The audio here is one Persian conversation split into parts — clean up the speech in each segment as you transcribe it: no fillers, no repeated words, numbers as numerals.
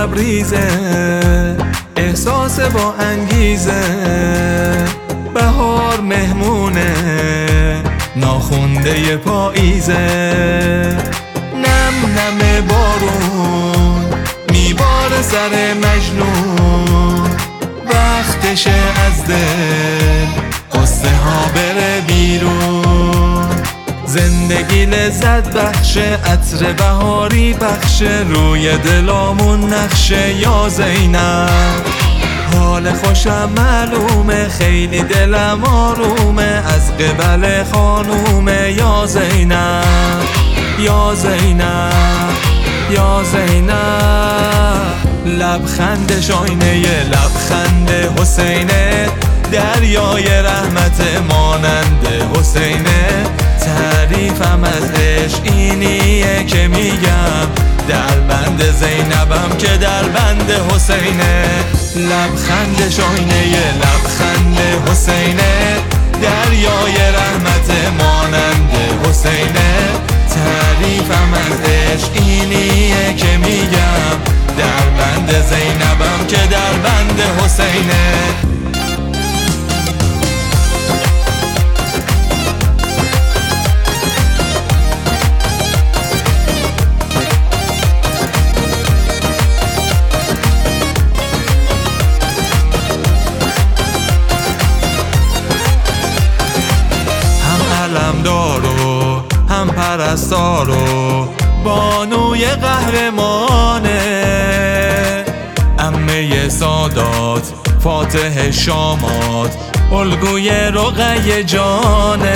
لبریزه، احساس با انگیزه. بهار مهمونه، ناخونده پاییزه. نم نم بارون میباره سر مجنون، وقتشه از دل قصه ها بره بیرون. زندگی لذت بخشه، عطر بهاری بخشه، روی دلامون نقشه. یا زینب حال خوشم معلومه، خیلی دلم آرومه، از قبل خانومه. یا زینب یا زینب یا زینب. لبخندش آینه لبخند حسینه، دریای رحمت مانند حسینه. تعریفم از عشق اینیه که میگم، در بند زینبم که در بند حسینه. لبخندش آینه لبخند حسینه، دریای رحمت مانند حسینه. تعریفم از عشق اینیه که میگم، در بند زینبم که در بند حسینه. علمدارو هم پرستارو، بانوی قهرمانه. عمه سادات فاتح شامات، الگوی رقیه جانه.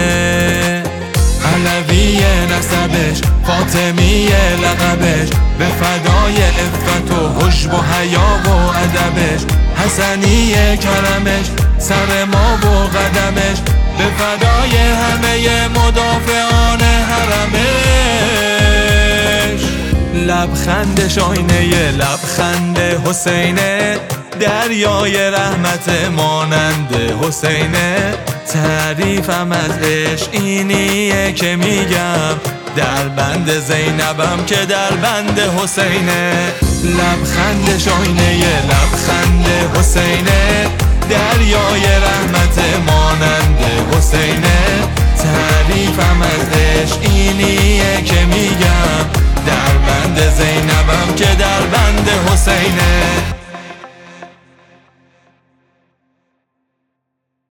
علوی نسبش فاطمی لقبش، به فدای عفت و حجب و حیا و ادبش. حسنی کرمش سر ما و قدمش، به فدای همه مدافعان حرمش. لبخندش آینه لبخند حسینه، دریای رحمت مانند حسینه. تعریفم از عشق اینیه که میگم، در بند زینبم که در بند حسینه. لبخندش آینه لبخند حسینه، دریای رحمت مانند حسینه. تعریفم از عشق اینیه که میگم، در بند زینبم که در بند حسینه.